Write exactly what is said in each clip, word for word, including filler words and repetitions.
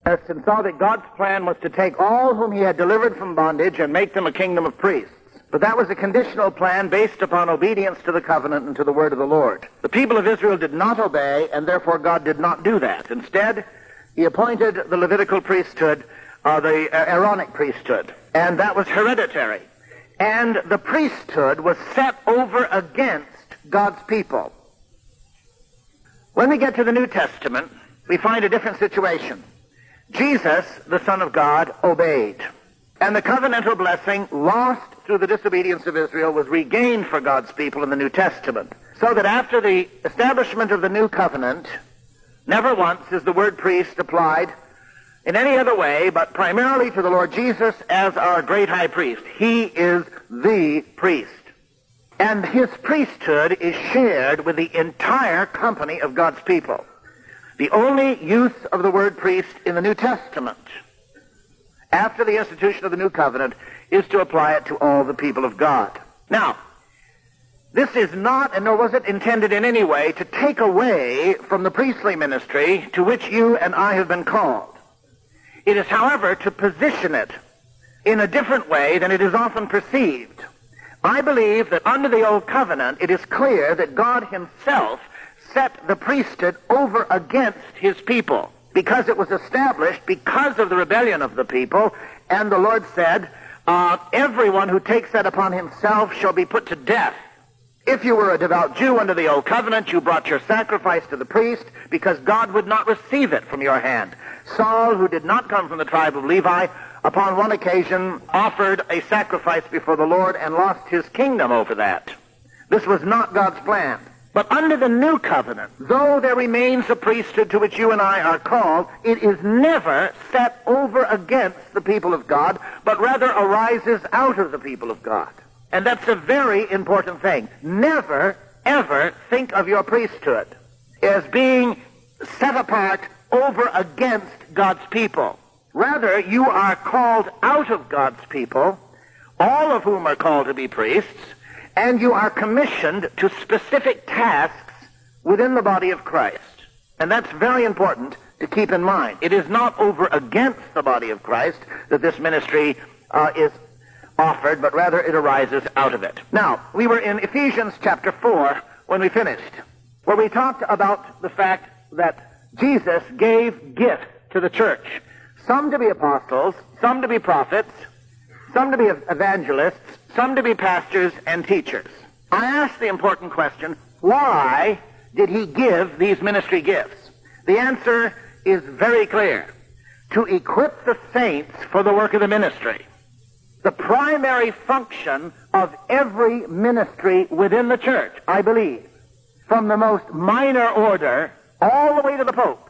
and saw that God's plan was to take all whom he had delivered from bondage and make them a kingdom of priests. But that was a conditional plan based upon obedience to the covenant and to the word of the Lord. The people of Israel did not obey, and therefore God did not do that. Instead, he appointed the Levitical priesthood, uh, the uh, Aaronic priesthood, and that was hereditary. And the priesthood was set over against God's people. When we get to the New Testament, we find a different situation. Jesus, the Son of God, obeyed. And the covenantal blessing lost through the disobedience of Israel was regained for God's people in the New Testament. So that after the establishment of the new covenant, never once is the word priest applied in any other way, but primarily to the Lord Jesus as our great high priest. He is the priest. And his priesthood is shared with the entire company of God's people. The only use of the word priest in the New Testament, after the institution of the new covenant, is to apply it to all the people of God. Now, this is not, and nor was it intended in any way, to take away from the priestly ministry to which you and I have been called. It is, however, to position it in a different way than it is often perceived. I believe that under the Old Covenant, it is clear that God himself set the priesthood over against his people, because it was established because of the rebellion of the people, and the Lord said, uh, everyone who takes that upon himself shall be put to death. If you were a devout Jew under the Old Covenant, you brought your sacrifice to the priest because God would not receive it from your hand. Saul, who did not come from the tribe of Levi, upon one occasion offered a sacrifice before the Lord and lost his kingdom over that. This was not God's plan. But under the new covenant, though there remains a priesthood to which you and I are called, it is never set over against the people of God, but rather arises out of the people of God. And that's a very important thing. Never, ever think of your priesthood as being set apart over against God's people. Rather, you are called out of God's people, all of whom are called to be priests, and you are commissioned to specific tasks within the body of Christ. And that's very important to keep in mind. It is not over against the body of Christ that this ministry uh, is offered, but rather it arises out of it. Now, we were in Ephesians chapter four when we finished, where we talked about the fact that Jesus gave gifts to the church. Some to be apostles, some to be prophets, some to be evangelists, some to be pastors and teachers. I asked the important question, why did he give these ministry gifts? The answer is very clear. To equip the saints for the work of the ministry. The primary function of every ministry within the church, I believe, from the most minor order all the way to the Pope,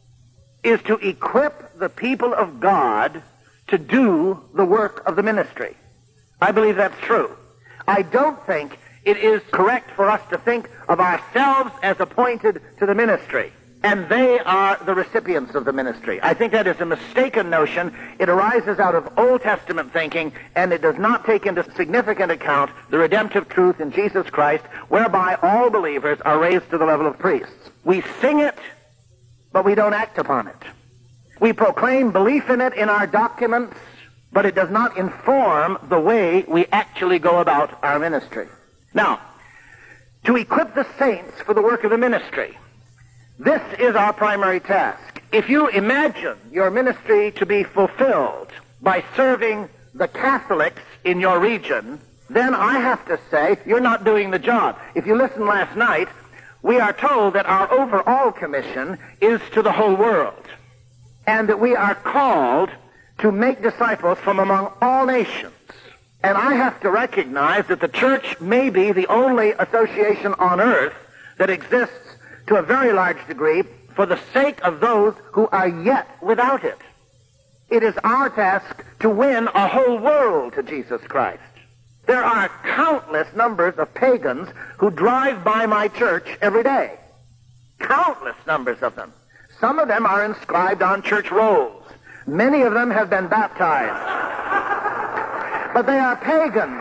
is to equip the people of God to do the work of the ministry. I believe that's true. I don't think it is correct for us to think of ourselves as appointed to the ministry, and they are the recipients of the ministry. I think that is a mistaken notion. It arises out of Old Testament thinking, and it does not take into significant account the redemptive truth in Jesus Christ, whereby all believers are raised to the level of priests. We sing it, but we don't act upon it. We proclaim belief in it in our documents, but it does not inform the way we actually go about our ministry. Now, to equip the saints for the work of the ministry, this is our primary task. If you imagine your ministry to be fulfilled by serving the Catholics in your region, then I have to say you're not doing the job. If you listened last night, we are told that our overall commission is to the whole world, and that we are called to make disciples from among all nations. And I have to recognize that the church may be the only association on earth that exists to a very large degree for the sake of those who are yet without it. It is our task to win a whole world to Jesus Christ. There are countless numbers of pagans who drive by my church every day. Countless numbers of them. Some of them are inscribed on church rolls. Many of them have been baptized. But they are pagans.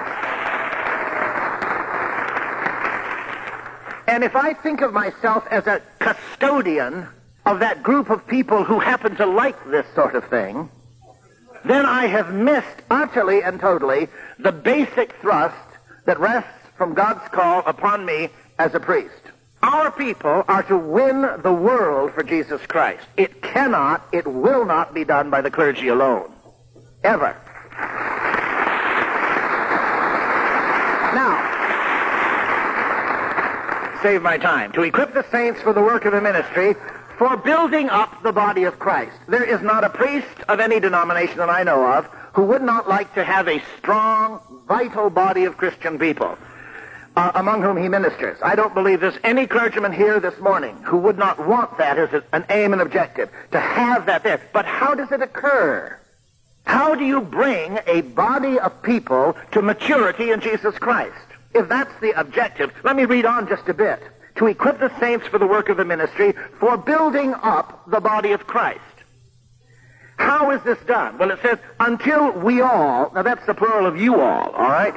And if I think of myself as a custodian of that group of people who happen to like this sort of thing, then I have missed utterly and totally the basic thrust that rests from God's call upon me as a priest. Our people are to win the world for Jesus Christ. It cannot, it will not be done by the clergy alone. Ever. Now, save my time. To equip the saints for the work of the ministry, for building up the body of Christ. There is not a priest of any denomination that I know of who would not like to have a strong, vital body of Christian people uh, among whom he ministers. I don't believe there's any clergyman here this morning who would not want that as a, an aim and objective, to have that there. But how does it occur? How do you bring a body of people to maturity in Jesus Christ? If that's the objective, let me read on just a bit. To equip the saints for the work of the ministry, for building up the body of Christ. How is this done? Well, it says, until we all, now that's the plural of you all, all right?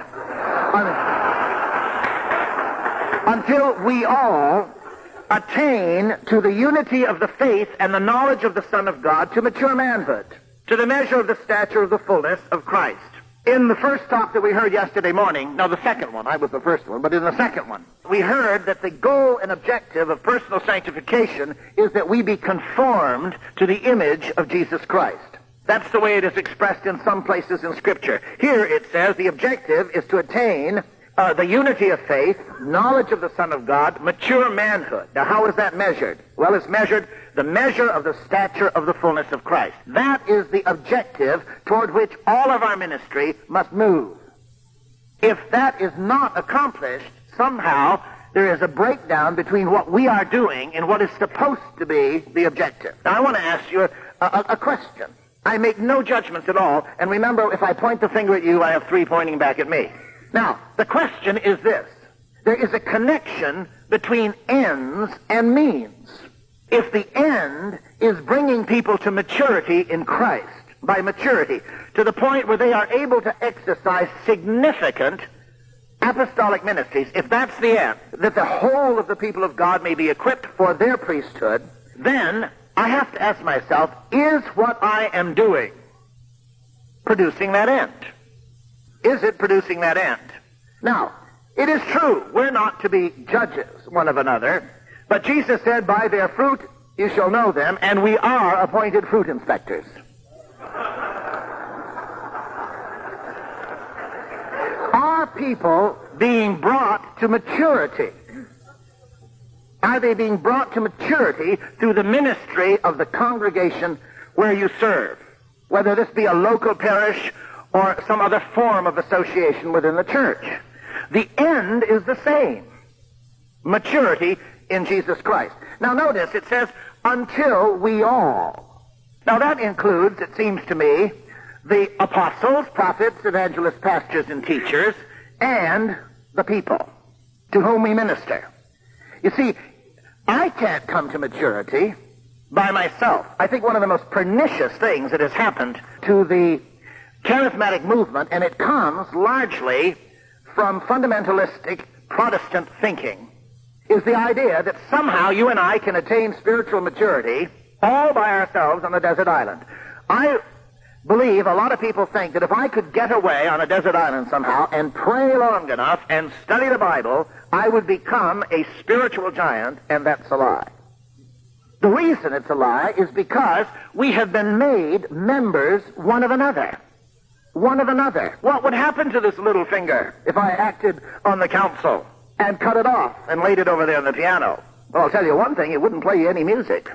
Until we all attain to the unity of the faith and the knowledge of the Son of God, to mature manhood, to the measure of the stature of the fullness of Christ. In the first talk that we heard yesterday morning, no, the second one, I was the first one, but in the second one, we heard that the goal and objective of personal sanctification is that we be conformed to the image of Jesus Christ. That's the way it is expressed in some places in Scripture. Here it says the objective is to attain uh, the unity of faith, knowledge of the Son of God, mature manhood. Now, how is that measured? Well, it's measured the measure of the stature of the fullness of Christ. That is the objective toward which all of our ministry must move. If that is not accomplished, somehow there is a breakdown between what we are doing and what is supposed to be the objective. Now, I want to ask you a, a, a question. I make no judgments at all, and remember, if I point the finger at you, I have three pointing back at me. Now, the question is this. There is a connection between ends and means. If the end is bringing people to maturity in Christ, by maturity, to the point where they are able to exercise significant apostolic ministries, if that's the end, that the whole of the people of God may be equipped for their priesthood, then I have to ask myself, is what I am doing producing that end? Is it producing that end? Now, it is true, we're not to be judges one of another, but Jesus said, by their fruit you shall know them, and we are appointed fruit inspectors. Are people being brought to maturity? Are they being brought to maturity through the ministry of the congregation where you serve? Whether this be a local parish or some other form of association within the church. The end is the same. Maturity in Jesus Christ. Now notice, it says, until we all. Now that includes, it seems to me, the apostles, prophets, evangelists, pastors, and teachers, and the people to whom we minister. You see, I can't come to maturity by myself. I think one of the most pernicious things that has happened to the charismatic movement, and it comes largely from fundamentalistic Protestant thinking, is the idea that somehow you and I can attain spiritual maturity all by ourselves on a desert island. I believe a lot of people think that if I could get away on a desert island somehow and pray long enough and study the Bible, I would become a spiritual giant, and that's a lie. The reason it's a lie is because we have been made members one of another. One of another. What would happen to this little finger if I acted on the council and cut it off and laid it over there on the piano? Well, I'll tell you one thing, it wouldn't play you any music.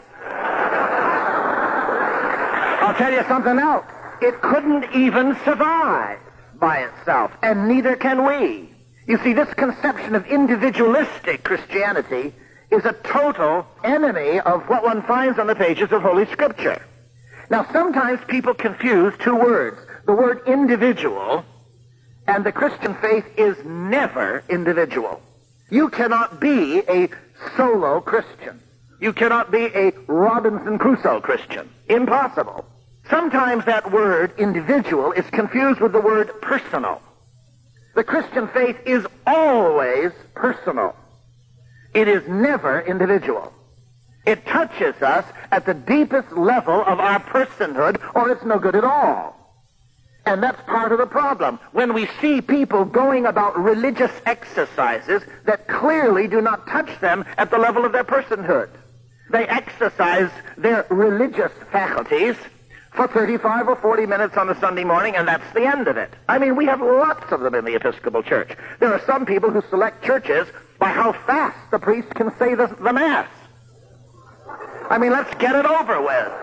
I'll tell you something else. It couldn't even survive by itself, and neither can we. You see, this conception of individualistic Christianity is a total enemy of what one finds on the pages of Holy Scripture. Now, sometimes people confuse two words. The word individual, and the Christian faith is never individual. You cannot be a solo Christian. You cannot be a Robinson Crusoe Christian. Impossible. Sometimes that word individual is confused with the word personal. The Christian faith is always personal. It is never individual. It touches us at the deepest level of our personhood, or it's no good at all. And that's part of the problem. When we see people going about religious exercises that clearly do not touch them at the level of their personhood. They exercise their religious faculties for thirty-five or forty minutes on a Sunday morning, and that's the end of it. I mean, we have lots of them in the Episcopal Church. There are some people who select churches by how fast the priest can say the, the Mass. I mean, let's get it over with.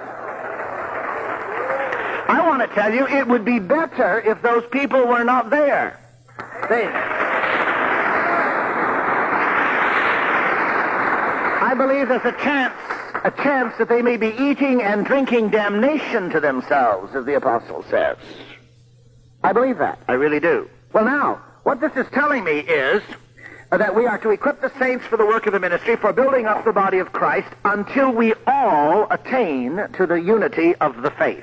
I want to tell you, it would be better if those people were not there. They... I believe there's a chance, a chance that they may be eating and drinking damnation to themselves, as the apostle says. I believe that. I really do. Well, now, what this is telling me is that we are to equip the saints for the work of the ministry, for building up the body of Christ, until we all attain to the unity of the faith.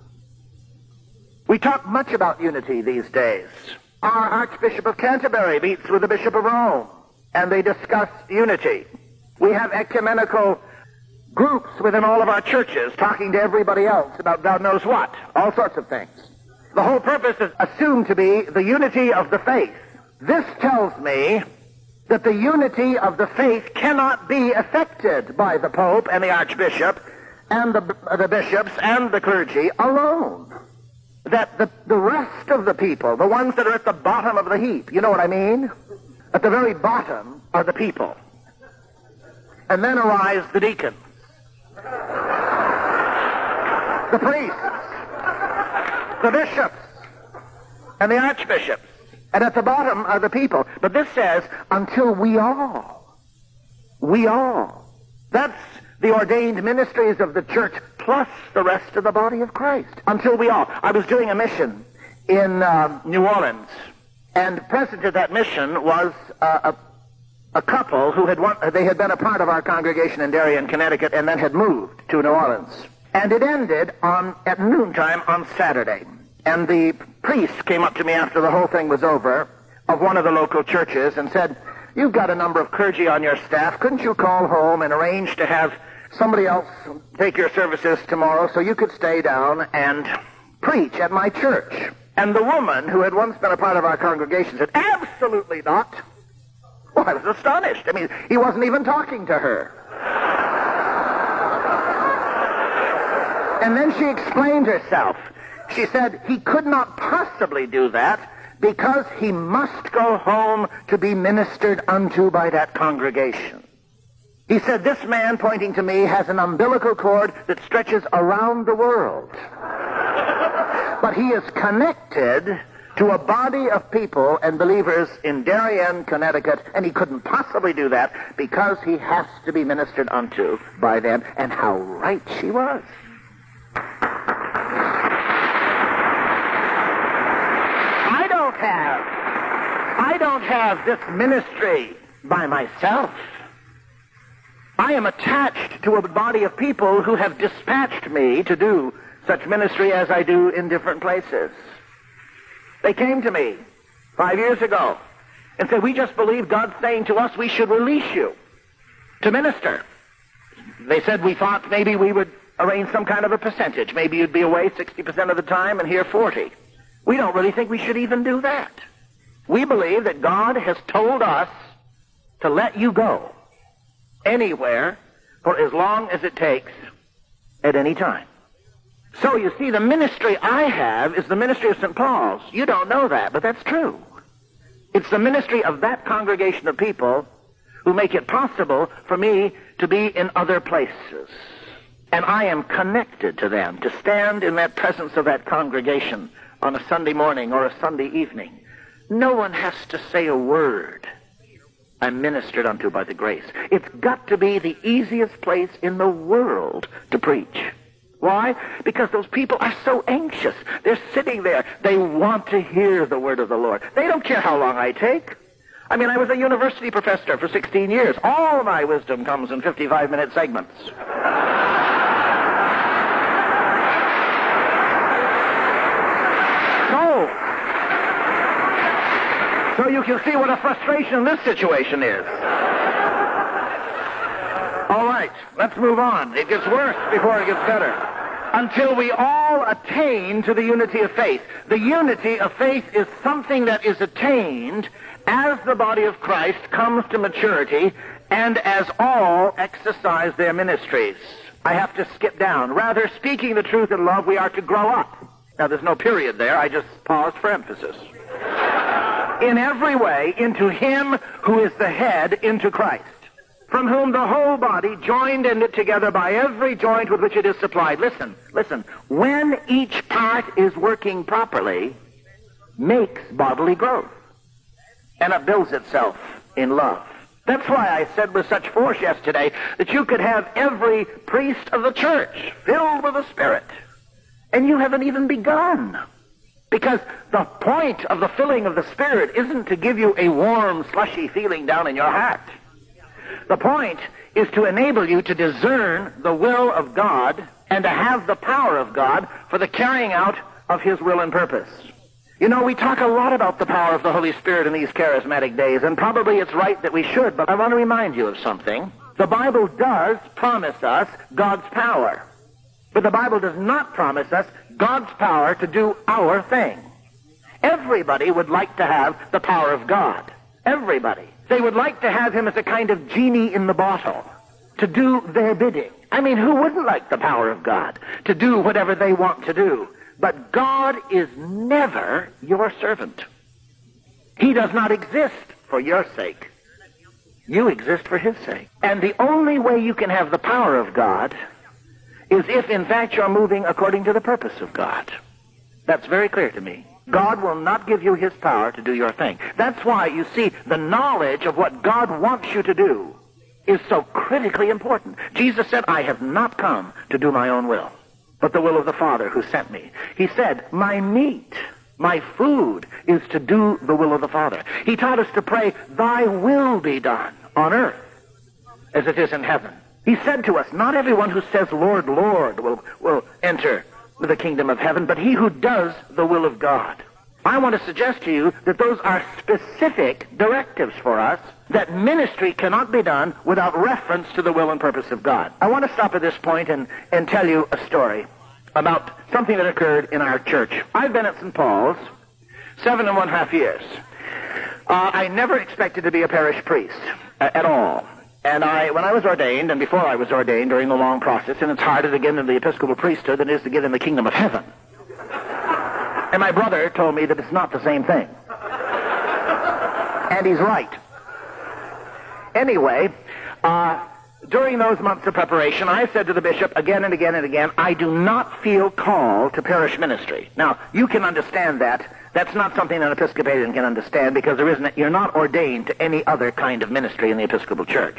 We talk much about unity these days. Our Archbishop of Canterbury meets with the Bishop of Rome, and they discuss unity. We have ecumenical groups within all of our churches talking to everybody else about God knows what, all sorts of things. The whole purpose is assumed to be the unity of the faith. This tells me that the unity of the faith cannot be affected by the Pope and the Archbishop and the, the bishops and the clergy alone. That the, the rest of the people, the ones that are at the bottom of the heap, you know what I mean? At the very bottom are the people. And then arise the deacons, the priests, the bishops, and the archbishops. And at the bottom are the people. But this says, until we all, we all. That's the ordained ministries of the church, plus the rest of the body of Christ. Until we all. I was doing a mission in uh, New Orleans, and present at that mission was uh, a A couple who had one, they had been a part of our congregation in Darien, Connecticut, and then had moved to New Orleans. And it ended on at noontime on Saturday. And the priest came up to me after the whole thing was over, of one of the local churches, and said, "You've got a number of clergy on your staff. Couldn't you call home and arrange to have somebody else take your services tomorrow so you could stay down and preach at my church?" And the woman, who had once been a part of our congregation, said, "Absolutely not." Well, I was astonished. I mean, he wasn't even talking to her. And then she explained herself. She said he could not possibly do that because he must go home to be ministered unto by that congregation. He said, "This man," pointing to me, "has an umbilical cord that stretches around the world. But he is connected to a body of people and believers in Darien, Connecticut, and he couldn't possibly do that because he has to be ministered unto by them." And how right she was. I don't have, I don't have this ministry by myself. I am attached to a body of people who have dispatched me to do such ministry as I do in different places. They came to me five years ago and said, "We just believe God's saying to us we should release you to minister." They said, "We thought maybe we would arrange some kind of a percentage. Maybe you'd be away sixty percent of the time and here forty. We don't really think we should even do that. We believe that God has told us to let you go anywhere for as long as it takes at any time." So, you see, the ministry I have is the ministry of Saint Paul's. You don't know that, but that's true. It's the ministry of that congregation of people who make it possible for me to be in other places. And I am connected to them, to stand in that presence of that congregation on a Sunday morning or a Sunday evening. No one has to say a word. I'm ministered unto by the grace. It's got to be the easiest place in the world to preach. Why? Because those people are so anxious. They're sitting there. They want to hear the word of the Lord. They don't care how long I take. I mean, I was a university professor for sixteen years. All my wisdom comes in fifty-five minute segments. So, so you can see what a frustration this situation is. All right. right, let's move on. It gets worse before it gets better. Until we all attain to the unity of faith. The unity of faith is something that is attained as the body of Christ comes to maturity and as all exercise their ministries. I have to skip down. Rather, speaking the truth in love, we are to grow up. Now, there's no period there. I just paused for emphasis. In every way, into him who is the head, into Christ, from whom the whole body, joined and knit together by every joint with which it is supplied. Listen, listen. When each part is working properly, makes bodily growth, and upbuilds itself in love. That's why I said with such force yesterday that you could have every priest of the church filled with the Spirit, and you haven't even begun. Because the point of the filling of the Spirit isn't to give you a warm, slushy feeling down in your heart. The point is to enable you to discern the will of God and to have the power of God for the carrying out of his will and purpose. You know, we talk a lot about the power of the Holy Spirit in these charismatic days, and probably it's right that we should, but I want to remind you of something. The Bible does promise us God's power, but the Bible does not promise us God's power to do our thing. Everybody would like to have the power of God. Everybody. They would like to have him as a kind of genie in the bottle, to do their bidding. I mean, who wouldn't like the power of God to do whatever they want to do? But God is never your servant. He does not exist for your sake. You exist for his sake. And the only way you can have the power of God is if, in fact, you're moving according to the purpose of God. That's very clear to me. God will not give you his power to do your thing. That's why, you see, the knowledge of what God wants you to do is so critically important. Jesus said, I have not come to do my own will, but the will of the Father who sent me. He said, my meat, my food, is to do the will of the Father. He taught us to pray, thy will be done on earth as it is in heaven. He said to us, not everyone who says, Lord, Lord, will, will enter the kingdom of heaven, but he who does the will of God. I want to suggest to you that those are specific directives for us, that ministry cannot be done without reference to the will and purpose of God. I want to stop at this point and, and tell you a story about something that occurred in our church. I've been at Saint Paul's seven and one half years. Uh, I never expected to be a parish priest uh, at all. And I, when I was ordained, and before I was ordained during the long process, and it's harder to get into the Episcopal priesthood than it is to get in the kingdom of heaven. And my brother told me that it's not the same thing. And he's right. Anyway, uh, during those months of preparation, I said to the bishop again and again and again, I do not feel called to parish ministry. Now, you can understand that. That's not something an Episcopalian can understand, because there isn't, you're not ordained to any other kind of ministry in the Episcopal Church.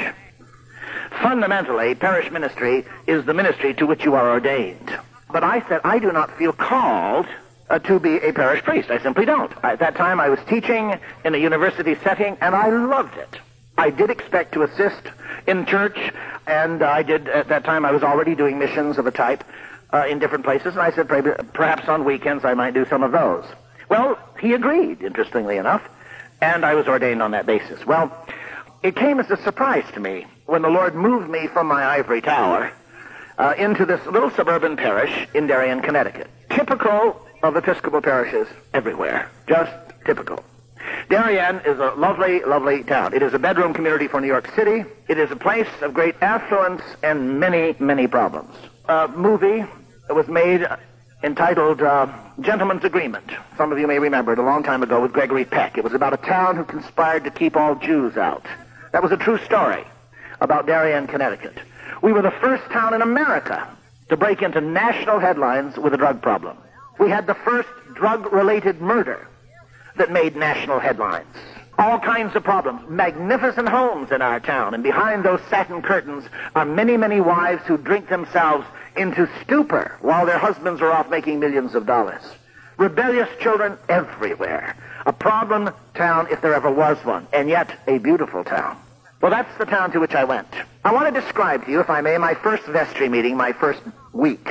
Fundamentally, parish ministry is the ministry to which you are ordained. But I said, I do not feel called uh, to be a parish priest. I simply don't. At that time, I was teaching in a university setting, and I loved it. I did expect to assist in church, and I did, at that time, I was already doing missions of a type uh, in different places, and I said, perhaps on weekends I might do some of those. Well, he agreed, interestingly enough, and I was ordained on that basis. Well, it came as a surprise to me when the Lord moved me from my ivory tower uh, into this little suburban parish in Darien, Connecticut. Typical of Episcopal parishes everywhere. Just typical. Darien is a lovely, lovely town. It is a bedroom community for New York City. It is a place of great affluence and many, many problems. A movie was made entitled uh, Gentleman's Agreement. Some of you may remember it, a long time ago, with Gregory Peck. It was about a town who conspired to keep all Jews out. That was a true story about Darien, Connecticut. We were the first town in America to break into national headlines with a drug problem. We had the first drug-related murder that made national headlines. All kinds of problems. Magnificent homes in our town, and behind those satin curtains are many, many wives who drink themselves into stupor while their husbands are off making millions of dollars. Rebellious children everywhere. A problem town if there ever was one, and yet a beautiful town. Well, that's the town to which I went. I want to describe to you, if I may, my first vestry meeting, my first week.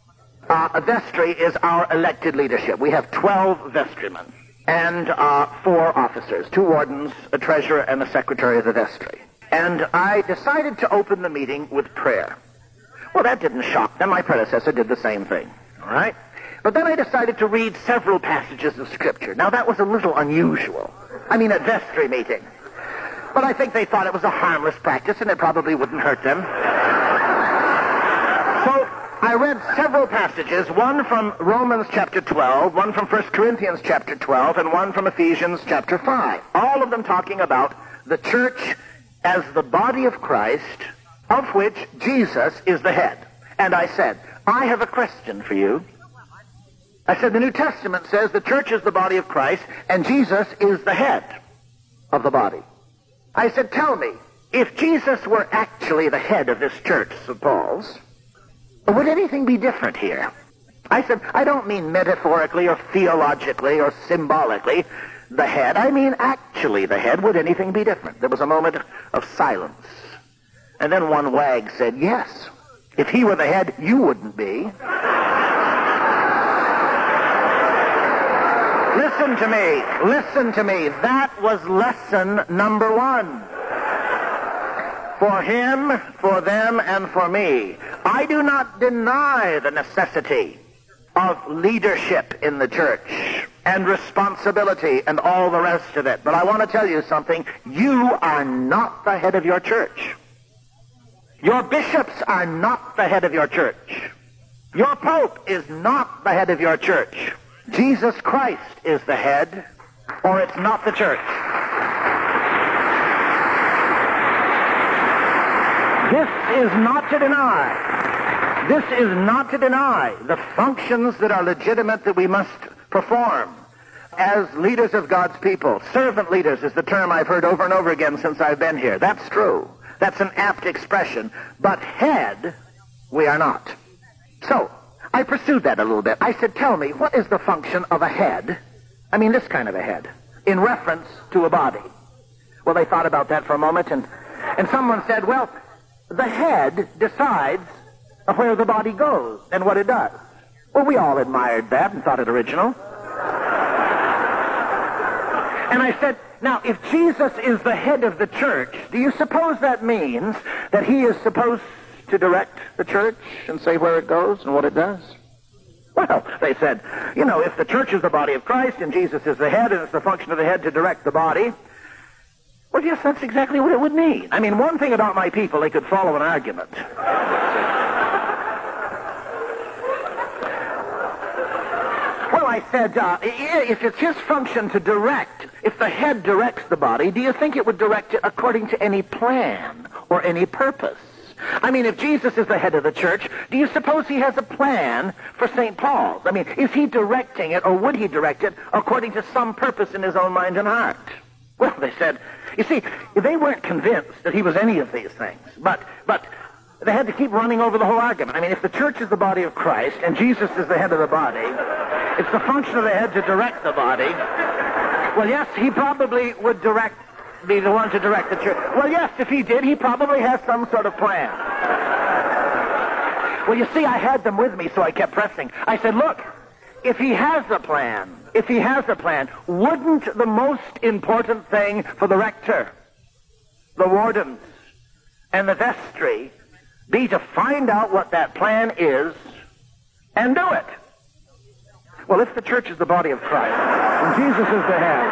Uh, a vestry is our elected leadership. We have twelve vestrymen and uh, four officers, two wardens, a treasurer, and a secretary of the vestry. And I decided to open the meeting with prayer. Well, that didn't shock them. My predecessor did the same thing. All right? But then I decided to read several passages of Scripture. Now, that was a little unusual. I mean, at vestry meeting. But I think they thought it was a harmless practice, and it probably wouldn't hurt them. So I read several passages, one from Romans chapter twelve, one from First Corinthians chapter twelve, and one from Ephesians chapter five. All of them talking about the church as the body of Christ, of which Jesus is the head. And I said, I have a question for you. I said, the New Testament says the church is the body of Christ, and Jesus is the head of the body. I said, tell me, if Jesus were actually the head of this church, Saint Paul's, would anything be different here? I said, I don't mean metaphorically or theologically or symbolically the head. I mean actually the head. Would anything be different? There was a moment of silence. And then one wag said, yes. If he were the head, you wouldn't be. Listen to me. Listen to me. That was lesson number one. For him, for them, and for me. I do not deny the necessity of leadership in the church and responsibility and all the rest of it. But I want to tell you something. You are not the head of your church. Your bishops are not the head of your church. Your pope is not the head of your church. Jesus Christ is the head, or it's not the church. This is not to deny. This is not to deny the functions that are legitimate that we must perform as leaders of God's people. Servant leaders is the term I've heard over and over again since I've been here. That's true. That's an apt expression. But head, we are not. So, I pursued that a little bit. I said, tell me, what is the function of a head? I mean, this kind of a head, in reference to a body. Well, they thought about that for a moment, and, and someone said, well, the head decides where the body goes and what it does. Well, we all admired that and thought it original. And I said, now, if Jesus is the head of the church, do you suppose that means that he is supposed to direct the church and say where it goes and what it does? Well, they said, you know, if the church is the body of Christ and Jesus is the head and it's the function of the head to direct the body, well, yes, that's exactly what it would mean. I mean, one thing about my people, they could follow an argument. Well, I said, uh, if it's his function to direct, if the head directs the body, do you think it would direct it according to any plan or any purpose? I mean, if Jesus is the head of the church, do you suppose he has a plan for Saint Paul's? I mean, is he directing it, or would he direct it according to some purpose in his own mind and heart? Well, they said, you see, they weren't convinced that he was any of these things, but but they had to keep running over the whole argument. I mean, if the church is the body of Christ and Jesus is the head of the body, it's the function of the head to direct the body. Well, yes, he probably would direct, be the one to direct the church. Well, yes, if he did, he probably has some sort of plan. Well, you see, I had them with me, so I kept pressing. I said, look, if he has a plan, if he has a plan, wouldn't the most important thing for the rector, the wardens, and the vestry be to find out what that plan is and do it? Well, if the church is the body of Christ and Jesus is the head,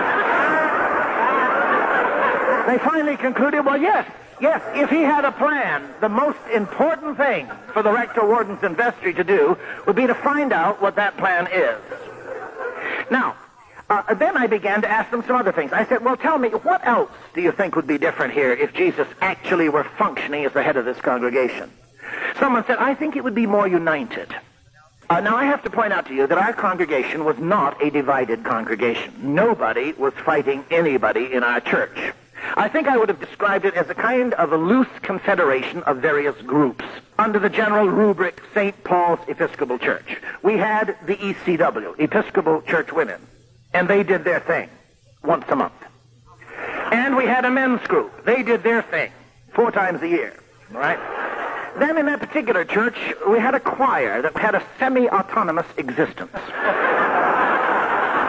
they finally concluded, well, yes, yes, if he had a plan, the most important thing for the rector, wardens, and vestry to do would be to find out what that plan is. Now, uh, then I began to ask them some other things. I said, well, tell me, what else do you think would be different here if Jesus actually were functioning as the head of this congregation? Someone said, I think it would be more united. Uh, now, I have to point out to you that our congregation was not a divided congregation. Nobody was fighting anybody in our church. I think I would have described it as a kind of a loose confederation of various groups under the general rubric Saint Paul's Episcopal Church. We had the E C W, Episcopal Church Women, and they did their thing once a month. And we had a men's group. They did their thing four times a year, right? Then in that particular church, we had a choir that had a semi-autonomous existence.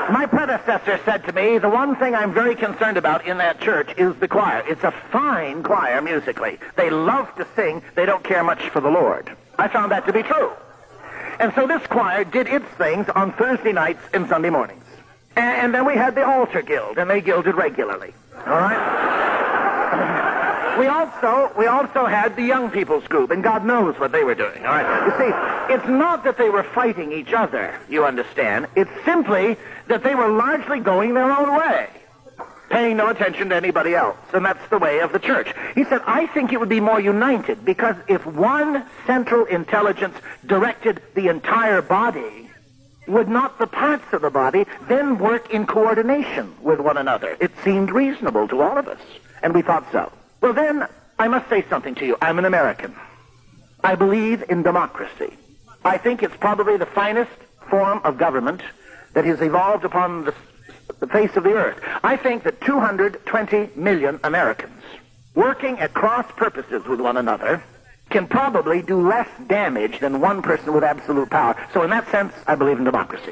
My predecessor said to me, the one thing I'm very concerned about in that church is the choir. It's a fine choir musically. They love to sing. They don't care much for the Lord. I found that to be true. And so this choir did its things on Thursday nights and Sunday mornings. And, and then we had the altar guild, and they gilded regularly. All right? we also we also had the young people's group, and God knows what they were doing. All right? You see, it's not that they were fighting each other, you understand. It's simply that they were largely going their own way, paying no attention to anybody else. And that's the way of the church. He said, I think it would be more united, because if one central intelligence directed the entire body, would not the parts of the body then work in coordination with one another? It seemed reasonable to all of us, and we thought so. Well, then, I must say something to you. I'm an American. I believe in democracy. I think it's probably the finest form of government that has evolved upon the, the face of the earth. I think that two hundred twenty million Americans working at cross purposes with one another can probably do less damage than one person with absolute power. So in that sense, I believe in democracy.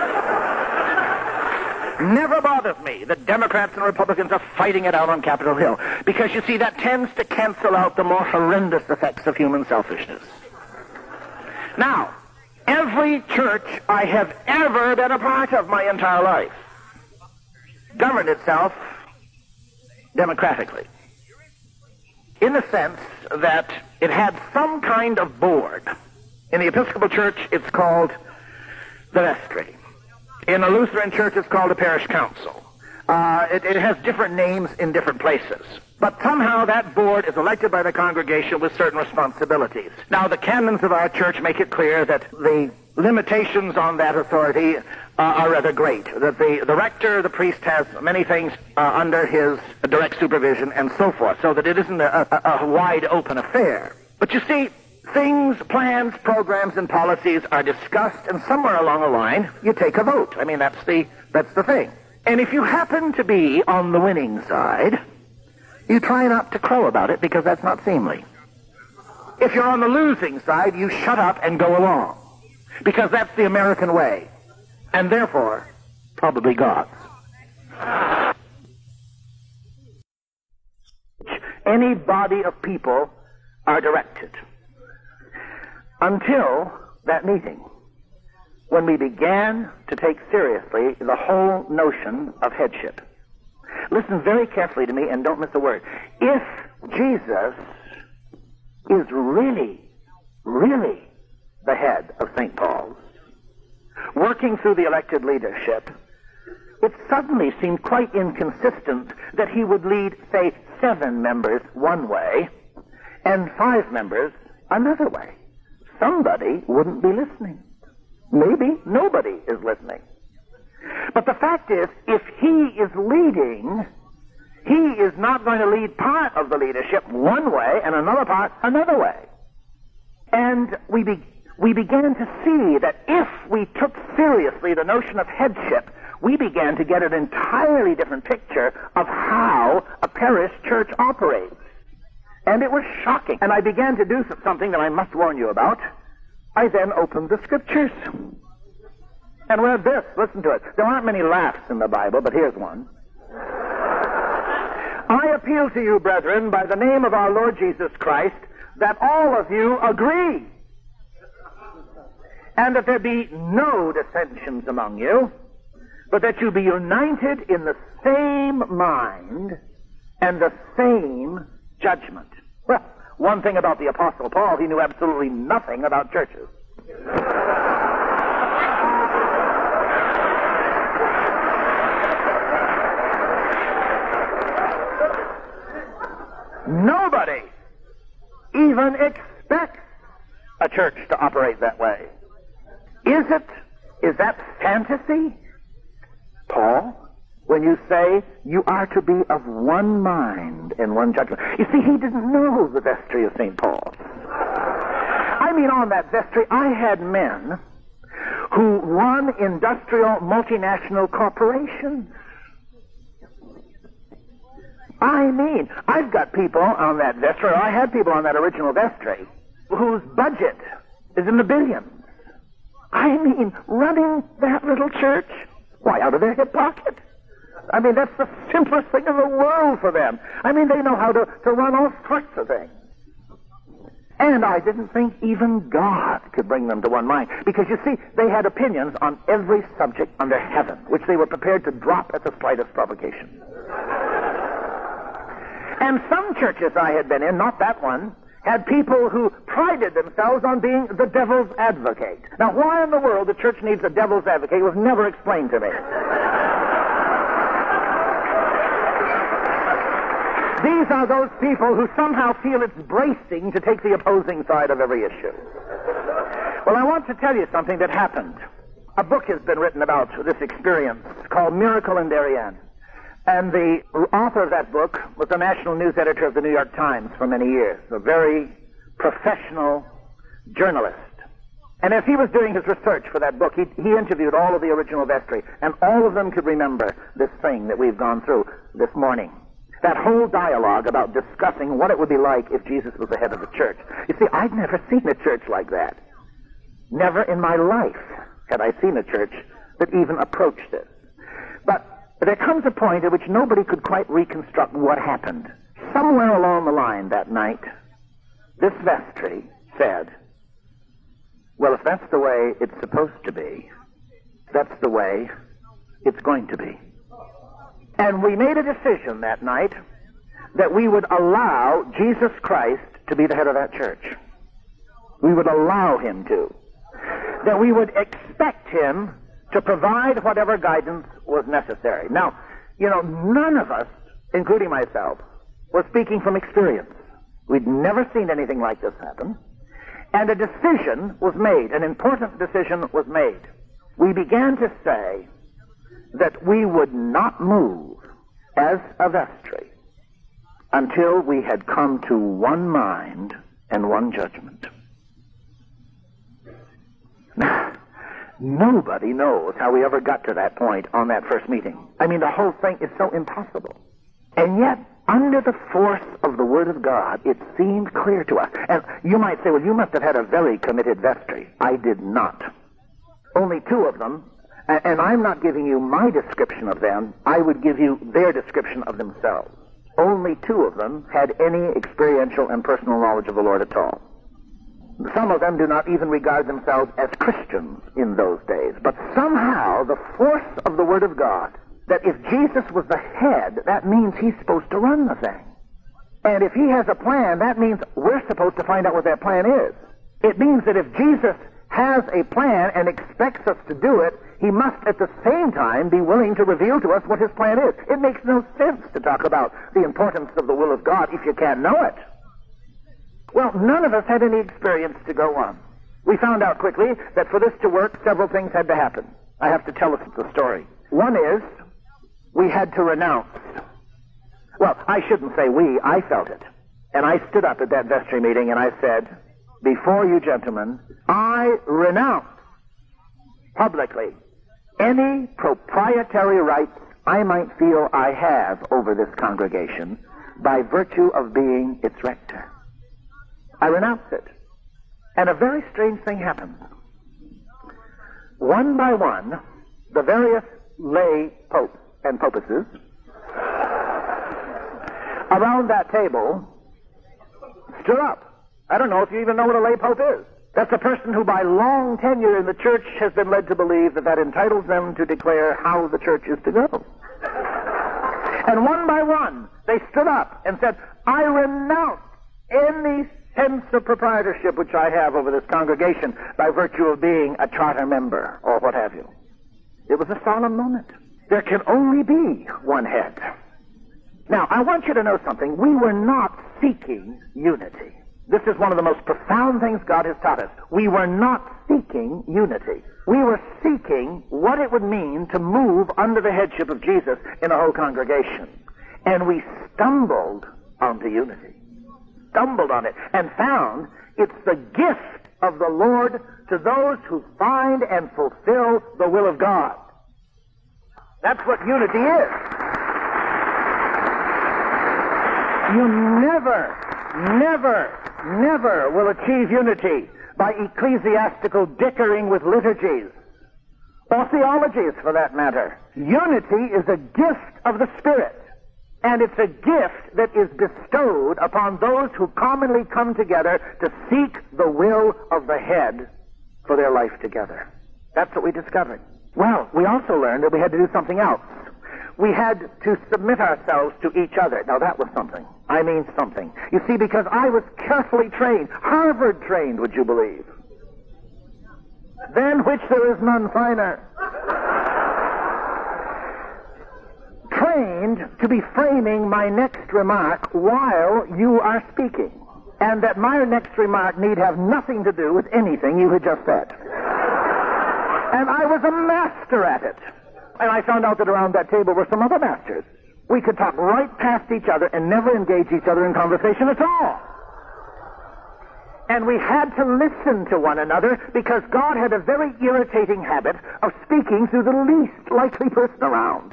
Never bothers me that Democrats and Republicans are fighting it out on Capitol Hill, because you see, that tends to cancel out the more horrendous effects of human selfishness. Now, every church I have ever been a part of my entire life governed itself democratically, in the sense that it had some kind of board. In the Episcopal Church, it's called the vestry. In a Lutheran church, it's called a parish council. Uh, it, it has different names in different places. But somehow that board is elected by the congregation with certain responsibilities. Now, the canons of our church make it clear that the limitations on that authority uh, are rather great. That the, the rector, the priest, has many things uh, under his direct supervision and so forth, so that it isn't a, a, a wide open affair. But you see, things, plans, programs, and policies are discussed, and somewhere along the line, you take a vote. I mean, that's the, that's the thing. And if you happen to be on the winning side, you try not to crow about it, because that's not seemly. If you're on the losing side, you shut up and go along, because that's the American way, and therefore, probably God's. Any body of people are directed. Until that meeting, when we began to take seriously the whole notion of headship. Listen very carefully to me and don't miss a word. If Jesus is really, really the head of Saint Paul's, working through the elected leadership, it suddenly seemed quite inconsistent that he would lead, say, seven members one way and five members another way. Somebody wouldn't be listening. Maybe nobody is listening. But the fact is, if he is leading, he is not going to lead part of the leadership one way and another part another way. And we be, we began to see that if we took seriously the notion of headship, we began to get an entirely different picture of how a parish church operates. And it was shocking. And I began to do something that I must warn you about. I then opened the scriptures and read this. Listen to it. There aren't many laughs in the Bible, but here's one. I appeal to you, brethren, by the name of our Lord Jesus Christ, that all of you agree, and that there be no dissensions among you, but that you be united in the same mind and the same judgment. Well, one thing about the Apostle Paul, he knew absolutely nothing about churches. Nobody even expects a church to operate that way. Is it? Is that fantasy? Paul, when you say you are to be of one mind and one judgment. You see, he didn't know the vestry of Saint Paul's. I mean, on that vestry, I had men who run industrial multinational corporations. I mean, I've got people on that vestry, or I had people on that original vestry, whose budget is in the billions. I mean, running that little church Why, out of their hip pocket. I mean, that's the simplest thing in the world for them. I mean, they know how to, to run all sorts of things. And I didn't think even God could bring them to one mind. Because, you see, they had opinions on every subject under heaven, which they were prepared to drop at the slightest provocation. And some churches I had been in, not that one, had people who prided themselves on being the devil's advocate. Now, why in the world the church needs a devil's advocate was never explained to me. These are those people who somehow feel it's bracing to take the opposing side of every issue. Well, I want to tell you something that happened. A book has been written about this experience called Miracle in Darien. And the author of that book was the national news editor of the New York Times for many years, a very professional journalist. And as he was doing his research for that book, he, he interviewed all of the original vestry, and all of them could remember this thing that we've gone through this morning. That whole dialogue about discussing what it would be like if Jesus was the head of the church. You see, I'd never seen a church like that. Never in my life had I seen a church that even approached this. But there comes a point at which nobody could quite reconstruct what happened. Somewhere along the line that night, this vestry said, well, if that's the way it's supposed to be, that's the way it's going to be. And we made a decision that night that we would allow Jesus Christ to be the head of that church. We would allow him to. That we would expect him to provide whatever guidance was necessary. Now, you know, none of us, including myself, was speaking from experience. We'd never seen anything like this happen. And a decision was made, an important decision was made. We began to say that we would not move as a vestry until we had come to one mind and one judgment. Nobody knows how we ever got to that point on that first meeting. I mean, the whole thing is so impossible. And yet, under the force of the Word of God, it seemed clear to us. And you might say, well, you must have had a very committed vestry. I did not. Only two of them. And I'm not giving you my description of them. I would give you their description of themselves. Only two of them had any experiential and personal knowledge of the Lord at all. Some of them do not even regard themselves as Christians in those days. But somehow the force of the Word of God, that if Jesus was the head, that means he's supposed to run the thing. And if he has a plan, that means we're supposed to find out what that plan is. It means that if Jesus has a plan and expects us to do it, he must at the same time be willing to reveal to us what his plan is. It makes no sense to talk about the importance of the will of God if you can't know it. Well, none of us had any experience to go on. We found out quickly that for this to work, several things had to happen. I have to tell us the story. One is, we had to renounce. Well, I shouldn't say we, I felt it. And I stood up at that vestry meeting and I said, before you gentlemen, I renounce publicly any proprietary rights I might feel I have over this congregation by virtue of being its rector. I renounce it. And a very strange thing happened. One by one, the various lay popes and popesses around that table stood up. I don't know if you even know what a lay pope is. That's a person who by long tenure in the church has been led to believe that that entitles them to declare how the church is to go. And one by one, they stood up and said, I renounce any sense of proprietorship which I have over this congregation by virtue of being a charter member or what have you. It was a solemn moment. There can only be one head. Now, I want you to know something. We were not seeking unity. This is one of the most profound things God has taught us. We were not seeking unity. We were seeking what it would mean to move under the headship of Jesus in a whole congregation. And we stumbled onto unity. Stumbled on it and found it's the gift of the Lord to those who find and fulfill the will of God. That's what unity is. You never, never, never will achieve unity by ecclesiastical dickering with liturgies or theologies for that matter. Unity is a gift of the Spirit, and it's a gift that is bestowed upon those who commonly come together to seek the will of the head for their life together. That's what we discovered. Well, we also learned that we had to do something else. We had to submit ourselves to each other. Now that was something. I mean something. You see, because I was carefully trained, Harvard trained, would you believe? Than which there is none finer. Trained to be framing my next remark while you are speaking, and that my next remark need have nothing to do with anything you had just said. And I was a master at it. And I found out that around that table were some other masters. We could talk right past each other and never engage each other in conversation at all. And we had to listen to one another because God had a very irritating habit of speaking through the least likely person around.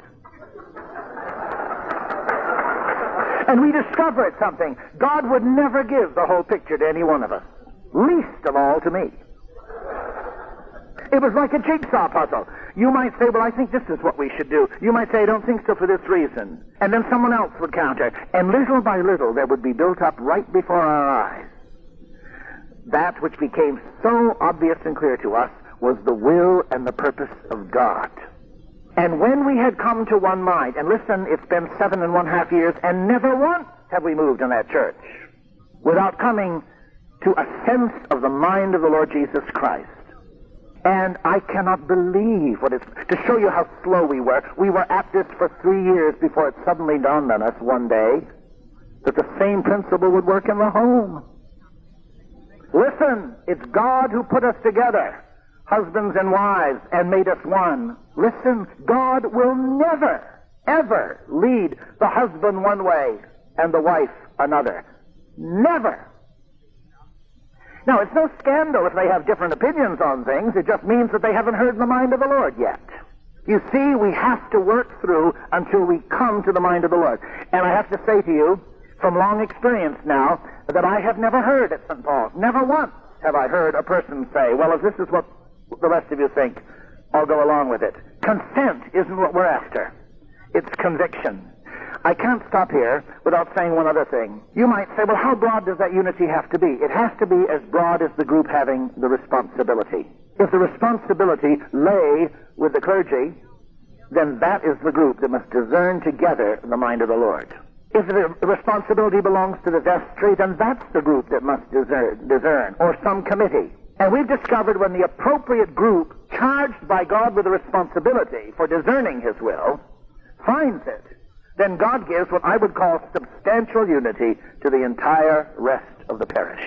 And we discovered something. God would never give the whole picture to any one of us, least of all to me. It was like a jigsaw puzzle. You might say, well, I think this is what we should do. You might say, I don't think so for this reason. And then someone else would counter. And little by little, there would be built up right before our eyes that which became so obvious and clear to us was the will and the purpose of God. And when we had come to one mind, and listen, it's been seven and one half years, and never once have we moved in that church without coming to a sense of the mind of the Lord Jesus Christ. And I cannot believe what is, to show you how slow we were. We were at this for three years before it suddenly dawned on us one day that the same principle would work in the home. Listen, it's God who put us together, husbands and wives, and made us one. Listen, God will never, ever lead the husband one way and the wife another. Never. Now, it's no scandal if they have different opinions on things. It just means that they haven't heard the mind of the Lord yet. You see, we have to work through until we come to the mind of the Lord. And I have to say to you, from long experience now, that I have never heard at Saint Paul's, never once have I heard a person say, well, if this is what the rest of you think, I'll go along with it. Consent isn't what we're after. It's conviction. I can't stop here without saying one other thing. You might say, well, how broad does that unity have to be? It has to be as broad as the group having the responsibility. If the responsibility lay with the clergy, then that is the group that must discern together the mind of the Lord. If the responsibility belongs to the vestry, then that's the group that must discern, discern, or some committee. And we've discovered when the appropriate group charged by God with the responsibility for discerning His will finds it, then God gives what I would call substantial unity to the entire rest of the parish.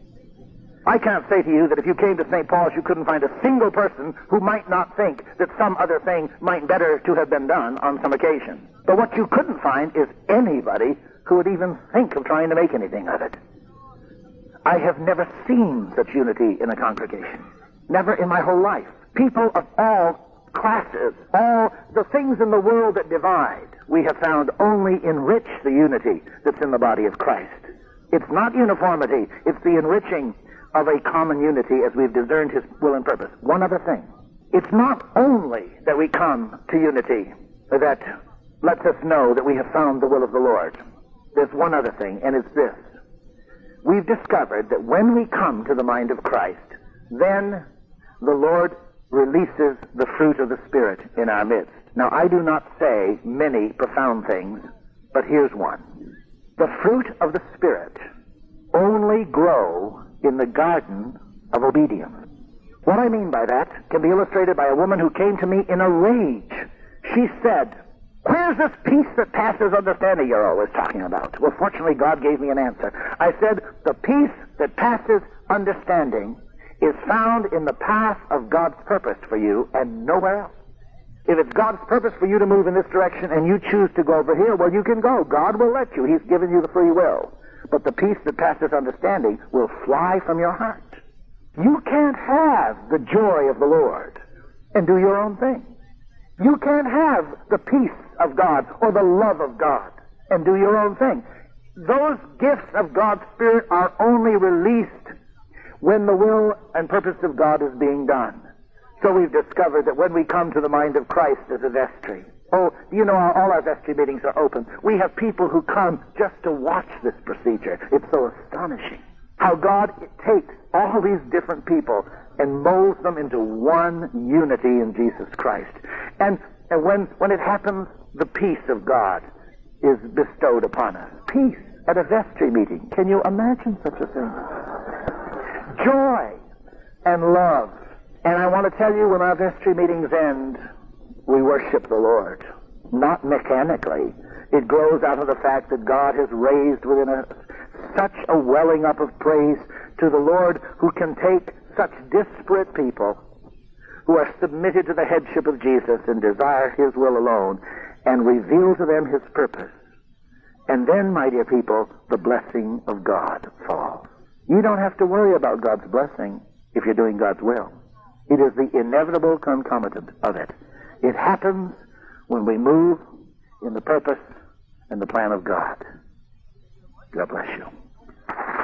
I can't say to you that if you came to Saint Paul's you couldn't find a single person who might not think that some other thing might better to have been done on some occasion. But what you couldn't find is anybody who would even think of trying to make anything of it. I have never seen such unity in a congregation. Never in my whole life. People of all classes, all the things in the world that divide, we have found only enrich the unity that's in the body of Christ. It's not uniformity, it's the enriching of a common unity as we've discerned His will and purpose. One other thing. It's not only that we come to unity that lets us know that we have found the will of the Lord. There's one other thing, and it's this. We've discovered that when we come to the mind of Christ, then the Lord releases the fruit of the Spirit in our midst. Now, I do not say many profound things, but here's one. The fruit of the Spirit only grow in the garden of obedience. What I mean by that can be illustrated by a woman who came to me in a rage. She said, where's this peace that passes understanding you're always talking about? Well, fortunately, God gave me an answer. I said, the peace that passes understanding is found in the path of God's purpose for you and nowhere else. If it's God's purpose for you to move in this direction and you choose to go over here, well, you can go. God will let you. He's given you the free will. But the peace that passes understanding will fly from your heart. You can't have the joy of the Lord and do your own thing. You can't have the peace of God or the love of God and do your own thing. Those gifts of God's Spirit are only released when the will and purpose of God is being done. So we've discovered that when we come to the mind of Christ as a vestry, oh, you know, all our vestry meetings are open. We have people who come just to watch this procedure. It's so astonishing how God takes all these different people and molds them into one unity in Jesus Christ. And, and when, when it happens, the peace of God is bestowed upon us. Peace at a vestry meeting. Can you imagine such a thing? Joy and love. And I want to tell you, when our vestry meetings end, we worship the Lord. Not mechanically. It grows out of the fact that God has raised within us such a welling up of praise to the Lord, who can take such disparate people who are submitted to the headship of Jesus and desire His will alone, and reveal to them His purpose. And then, my dear people, the blessing of God falls. You don't have to worry about God's blessing if you're doing God's will. It is the inevitable concomitant of it. It happens when we move in the purpose and the plan of God. God bless you.